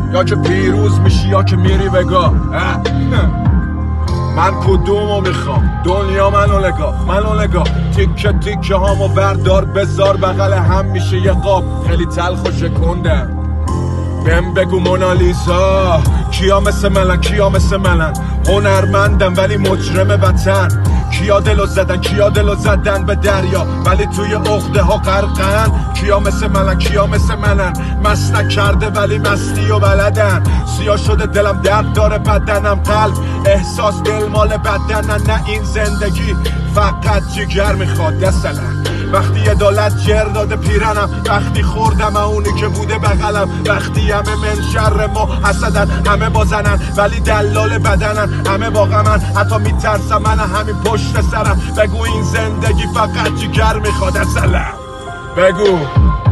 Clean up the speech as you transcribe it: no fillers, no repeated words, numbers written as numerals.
یا که پیروز میشی یا که میری بگاه. من کدومو میخوام؟ دنیا منو نگاه تیکه تیکه هامو بردار بذار بغل هم میشه یه قاب. خیلی تلخ و شکندم. بهم بگو مونالیزا کیا مثل منن هنرمندم ولی مجرم وطن. کیا دلو زدن به دریا ولی توی عقده ها غرقن. کیا مثل منن مست نکرده ولی مستی و بلدن. سیاه شده دلم درد داره بدنم قلب احساس دل مال بدنن. نه این زندگی فقط جگر میخواد مثلا. وقتی یه دولت جر داده پیرنم وقتی خوردم اونی که بوده بغلم. وقتی همه من شر ما حسدن همه بازنن ولی دلال بدنن. همه با غمن حتی میترسم من همین پشت سرم. بگو این زندگی فقط جگر میخواد اصلا. بگو